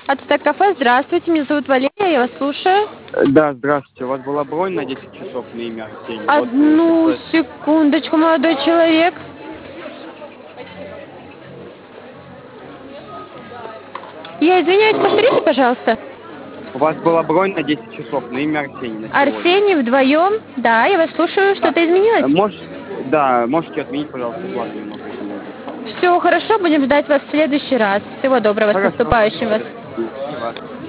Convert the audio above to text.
Ацтек кафе, здравствуйте, меня зовут Валерия, я вас слушаю. Да, здравствуйте. У вас была бронь на 10 часов на имя Арсений. Вот Одну получается, секундочку, молодой человек. Я извиняюсь, повторите, пожалуйста. у вас была бронь на 10 часов на имя Арсений на сегодня. Арсений вдвоем? Да, я вас слушаю, Да. что-то изменилось? Да, можете отменить, пожалуйста, планы немного изменить. Все хорошо, будем ждать вас в следующий раз. Всего доброго, с Хорошо. наступающим вас. И вас.